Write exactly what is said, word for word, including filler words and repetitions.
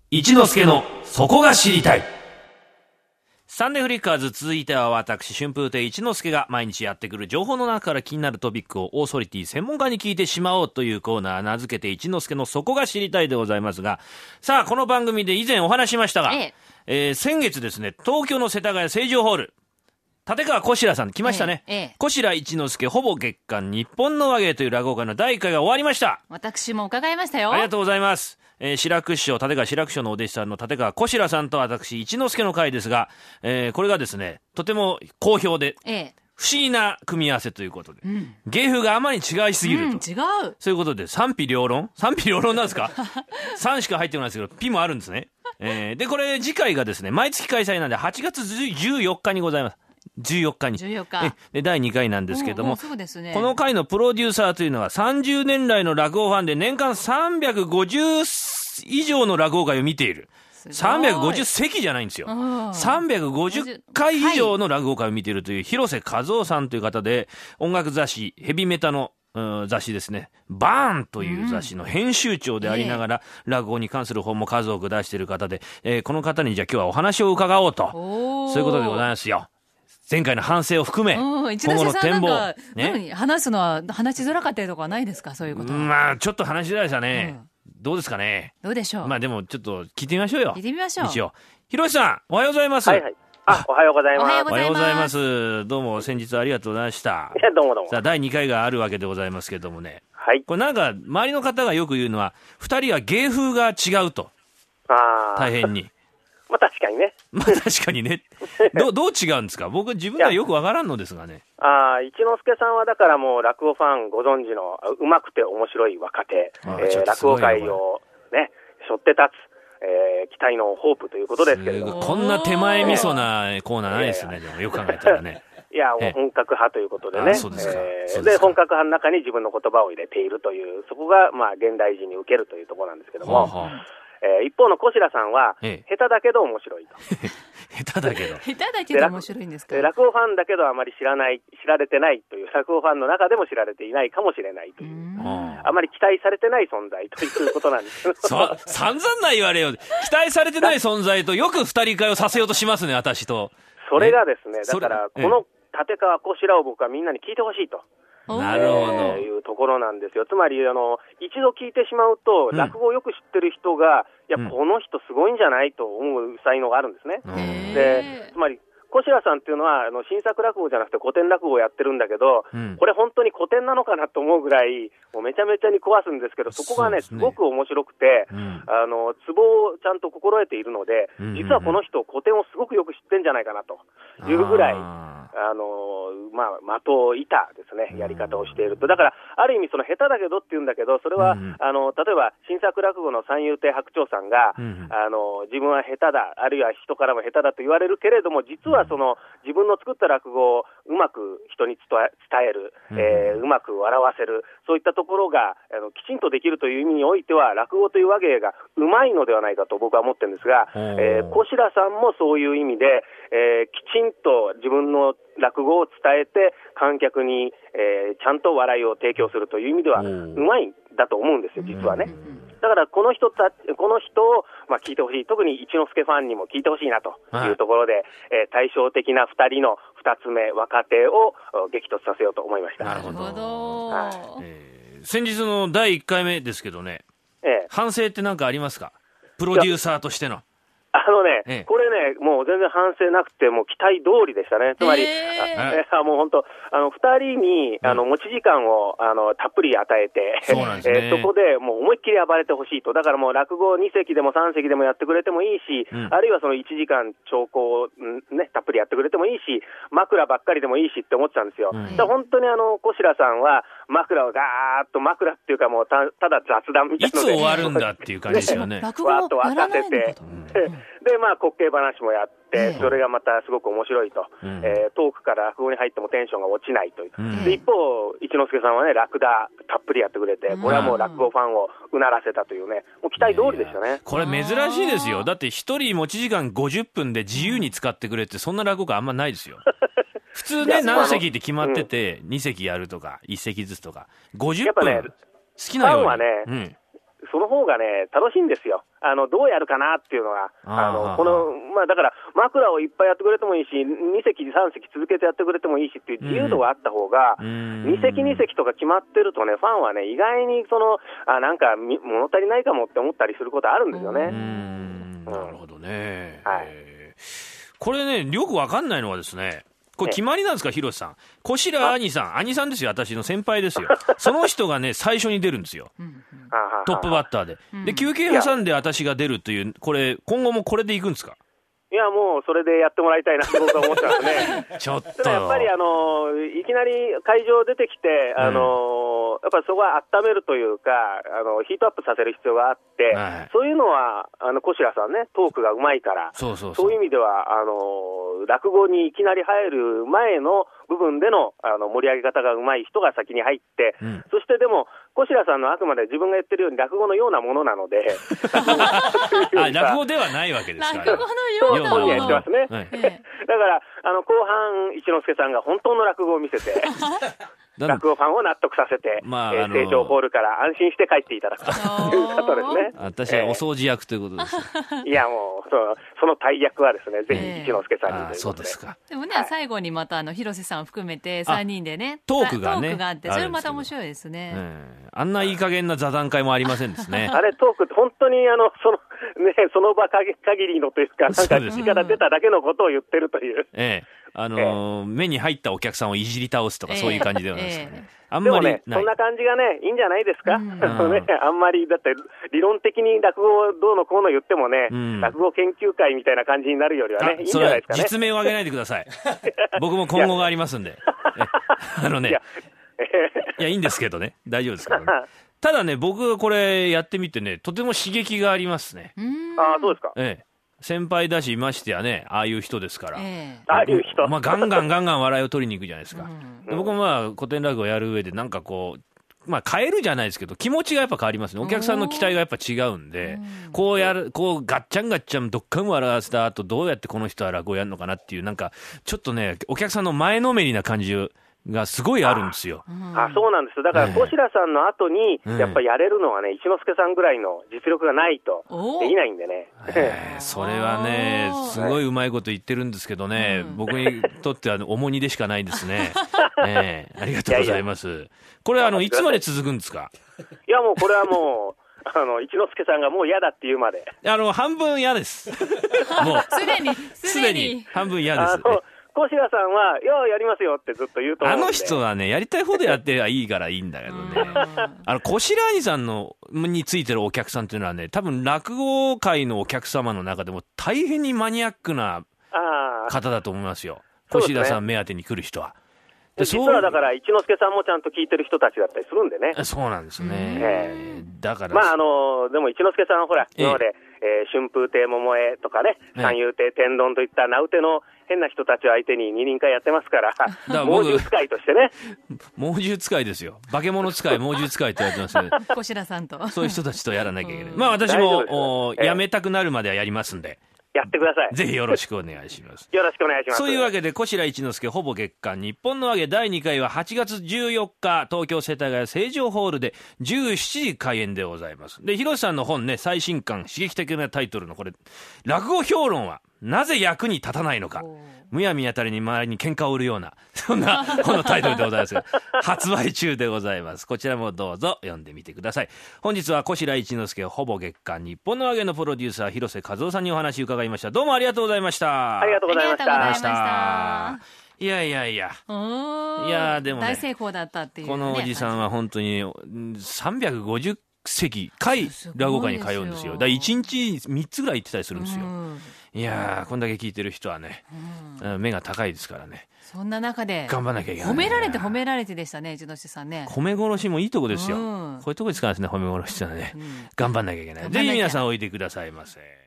一之助のそこが知りたい。サンデーフリッカーズ、続いては私春風亭一之輔が毎日やってくる情報の中から気になるトピックをオーソリティ専門家に聞いてしまおうというコーナー、名付けて一之輔のそこが知りたいでございますが、さあこの番組で以前お話しましたが、えええー、先月ですね、東京の世田谷成城ホール、立川こしらさん来ましたね。ええ、こしら一之輔ほぼ月間日本の話芸という落語会のだいいっかいが終わりました。 私も伺いましたよ。 ありがとうございます。えー、志らく師匠、立川志らく師匠のお弟子さんの立川こしらさんと私一之輔の会ですが、えー、これがですねとても好評で、ええ、不思議な組み合わせということで、うん、芸風があまりに違いすぎると、うん、 違う、 そういうことで賛否両論賛否両論なんですかさんしか入ってこないですけどピもあるんですね。えー、でこれ次回がですね毎月開催なんではちがつじゅうよっかにございます。じゅうよっかにじゅうよっかでだいにかいなんですけども、 そうですね、 この回のプロデューサーというのはさんじゅうねん来の落語ファンで年間さんびゃくごじゅう以上の落語会を見ている。さんびゃくごじゅっせきじゃないんですよ。さんびゃくごじゅっかい以上の落語会を見ているという広瀬和夫さんという方で、音楽雑誌ヘビメタの雑誌ですね、バーンという雑誌の編集長でありながら、うん、落語に関する本も数多く出している方で、えー、この方にじゃあ今日はお話を伺おうと、そういうことでございますよ。前回の反省を含め、今後の展望、 ね、話すのは話しづらかったりとかはないですか、そういうことは。 まあちょっと話しづらいですよね、うん、どうですかね。 どうでしょう。 まあでもちょっと聞いてみましょうよ。 聞いてみましょう。 一応広瀬さんおはようございます。 はいはい、あ、おはようございます。 おはようございます。どうも先日ありがとうございました。 いやどうもどうも。 さあだいにかいがあるわけでございますけどもね、 はい、 これなんか周りの方がよく言うのはふたりは芸風が違うと。 あ大変にまあ確かにね。 まあ確かにね。ど, どう違うんですか。僕自分ではよくわからんのですがね。 ああ、一之輔さんはだからもう落語ファンご存知のうまくて面白い若手、えー、落語界をね背負って立つ、えー、期待のホープということですけれども、 こんな手前味噌なコーナーないですね。でもよく考えたらね。 いやもう本格派ということでね。 そうですか、えー、 で本格派の中に自分の言葉を入れているという、そこがまあ現代人に受けるというところなんですけども。はあはあ、えー、一方のこしらさんは、ええ、下手だけど面白いと。 下手だけど下手だけど面白いんですか。 落語ファンだけどあまり知らない、知られてないという、落語ファンの中でも知られていないかもしれないという、うあまり期待されてない存在ということなんですけどそ散々な言われよ。期待されてない存在とよく二人会をさせようとしますね、私と。 それがですね、だからこの立川こしらを僕はみんなに聞いてほしいと。 なるほど、 えー、いうところなんですよ。つまりあの一度聞いてしまうと、うん、落語をよく知ってる人が、いや、うん、この人すごいんじゃないと思う才能があるんですね。でつまりこしらさんっていうのはあの新作落語じゃなくて古典落語をやってるんだけど、うん、これ本当に古典なのかなと思うぐらいもうめちゃめちゃに壊すんですけど、そこがねすごく面白くて、うん、あのツボをちゃんと心得ているので、うんうんうん、実はこの人古典をすごくよく知ってんじゃないかなというぐらい、ああのまあ、的を射たですねやり方をしていると。だからある意味その下手だけどって言うんだけど、それは、うん、あの例えば新作落語の三遊亭白鳥さんが、うん、あの自分は下手だ、あるいは人からも下手だと言われるけれども、実はその自分の作った落語をうまく人に伝える、えー、うまく笑わせる、そういったところがあのきちんとできるという意味においては落語という話芸がうまいのではないかと僕は思ってるんですが、えー、こしらさんもそういう意味で、えー、きちんと自分の落語を伝えて観客に、えー、ちゃんと笑いを提供するという意味ではうまいんだと思うんですよ、実はね。だからこの人たこの人を、まあ、聞いてほしい、特に一之輔ファンにも聞いてほしいなというところで、はい、えー、対照的なふたりのふたつめ若手を激突させようと思いました。 なるほど、はい、えー、先日のだいいっかいめですけどね、ええ、反省って何かありますか、プロデューサーとしての。 あのね、ええ、これね、もう全然反省なくて、もう期待通りでしたね。つまり、えー、あもう本当、あの、二人に、あの、持ち時間を、あの、たっぷり与えて、 そうなんですね、 えー、そこでもう思いっきり暴れてほしいと。だからもう落語に席でもさん席でもやってくれてもいいし、うん、あるいはそのいちじかん長考ね、たっぷりやってくれてもいいし、枕ばっかりでもいいしって思ってたんですよ。うん、だから本当にあの、こしらさんは、枕をガーッと、枕っていうかもうた、ただ雑談みたいなので。 いつ終わるんだっていう感じですよね。 落語をやらないのかと。 で、まあ、滑稽話もやって、それがまたすごく面白いと、うん、えー、トークから落語に入ってもテンションが落ちないという、うん、で一方一之輔さんはねラクダたっぷりやってくれて、これはもう落語ファンをうならせたというね、もう期待通りでしたね。 これ珍しいですよ。だって一人持ち時間ごじゅっぷんで自由に使ってくれって、そんな落語家あんまないですよ普通ね何席って決まってて、うん、に席やるとかいち席ずつとかごじゅっぷん、やっぱね、好きなようにファンはね、うん、その方がね楽しいんですよ。 あの、どうやるかなっていうのが、あの、この、まあだから、枕をいっぱいやってくれてもいいし、に席、さん席続けてやってくれてもいいしっていう自由度があった方が、うん、に席に席とか決まってるとね、ファンはね、意外にその、あ、なんか物足りないかもって思ったりすることあるんですよね。うーん、なるほどね。 はい。 これね、よくわかんないのはですね、これ決まりなんですか、広瀬さん。小白兄さん、兄さんですよ、私の先輩ですよ。その人がね、最初に出るんですよ。トップバッターで。で、休憩挟んで私が出るという、これ、今後もこれでいくんですか？ いや、もうそれでやってもらいたいなって僕は思ってますね。 ちょっと。 やっぱりあの、いきなり会場出てきて、あの、うん、やっぱりそこは温めるというか、あの、ヒートアップさせる必要があって、はい、そういうのは、あの、小白さんね、トークがうまいから、 そうそうそう。 そういう意味では、あの、落語にいきなり入る前の部分での、あの、盛り上げ方がうまい人が先に入って、うん、そしてでも、小白さんのあくまで自分が言ってるように落語のようなものなので、 あ、落語ではないわけですから。 落語のようなもの。 言ってますね。はい、だから、あの、後半、一之輔さんが本当の落語を見せて、落語ファンを納得させて、まあ、えー、成長ホールから安心して帰っていただくということですね。 私はお掃除役ということです。 えー、いや、もう、その、その大役はですね、ぜひ一之輔さんにということで。 そうですか。 でもね、はい、最後にまた、あの、広瀬さんを含めてさんにんでね、 トークがね、 トークがあって、それまた面白いですね。 えー、あんないい加減な座談会もありませんですね。 あれ、トークって本当に、あの、その、ね、その場限りのというか、なんか、口から出ただけのことを言ってるという。 ええ。あのーええ、目に入ったお客さんをいじり倒すとか、そういう感じではないですかね。ええあんまりでもね、そんな感じがね、いいんじゃないですか。うん、ね、あんまり、だって、理論的に落語をどうのこうの言ってもね、うん、落語研究会みたいな感じになるよりはね、いいんじゃないですかね。 実名を挙げないでください。僕も今後がありますんで。あのね、いや、いや、いいんですけどね、大丈夫ですけどね。ただね、僕これやってみてね、とても刺激がありますね。 ああ、そうですか。 ええ。先輩だし、ましてやね、ああいう人ですから。 えー、ああいう人。 まあ、ガンガンガンガン笑いを取りに行くじゃないですか。うん、僕もまあ、古典落語をやる上で、なんかこう、まあ、変えるじゃないですけど、気持ちがやっぱ変わりますね。お客さんの期待がやっぱ違うんで、こうやる、こう、ガッチャンガッチャン、どっかん笑わせた後、どうやってこの人は落語やるのかなっていう、なんか、ちょっとね、お客さんの前のめりな感じがすごいあるんですよ。 あ, あそうなんです。だから小白さんの後にやっぱりやれるのはね、一之輔さんぐらいの実力がないとできないんでね。 えー、それはね、すごいうまいこと言ってるんですけどね、僕にとっては重荷でしかないですね。えー、ありがとうございます。いやいや、これあのいつまで続くんですか？ いやもうこれはもうあの一之輔さんがもう嫌だっていうまで。 あの半分嫌です。もうすでにすでに半分嫌です。 小白さんは、いや、やりますよってずっと言うと思うんで。 あの人はね、やりたい方でやってはいいからいいんだけどね。あの、小白兄さんの、についてるお客さんっていうのはね、多分落語界のお客様の中でも大変にマニアックな方だと思いますよ。小白さん目当てに来る人は。 で実はだから、一之輔さんもちゃんと聞いてる人たちだったりするんでね。 そうなんですね。 えー、だから。 まあ、あの、でも一之輔さんはほら、今まで、えー、春風亭桃江とかね、三遊亭天丼といった名うての変な人たちを相手に二人会やってますから、から猛獣使いとしてね。 猛獣使いですよ。化け物使い、猛獣使いって言われてますね。 小白さんと。 そういう人たちとやらなきゃいけない。まあ私も、えー、やめたくなるまではやりますんで。 やってください。 ぜひよろしくお願いします。 よろしくお願いします。 そういうわけで、小白一之輔ほぼ月間日本の揚げだいにかいははちがつじゅうよっか、東京世田谷成城ホールでじゅうしちじ開演でございます。で、広瀬さんの本ね、最新刊、刺激的なタイトルのこれ、落語評論はなぜ役に立たないのか。むやみやたりに周りに喧嘩を売るような、そんなこのタイトルでございますが、発売中でございます。こちらもどうぞ読んでみてください。本日は小白一之輔ほぼ月間日本の揚げのプロデューサー広瀬和夫さんにお話伺いました。どうもありがとうございました。 ありがとうございました。ありがとうございました。いやいやいや。いやでもね、 大成功だったっていう、ね、 このおじさんは本当にさんびゃくごじゅっせき回落語会に通うんですよ。だからいちにちみっつぐらい行ってたりするんですよ。いやー、こんだけ聞いてる人はね、うん、目が高いですからね。 そんな中で頑張らなきゃいけない。 褒められて褒められてでしたね、一之輔さんね。 褒め殺しもいいとこですよ。うん、こういうとこですからですね、褒め殺しってのはね、うん、頑張らなきゃいけない。ぜひ皆さんおいでくださいませ。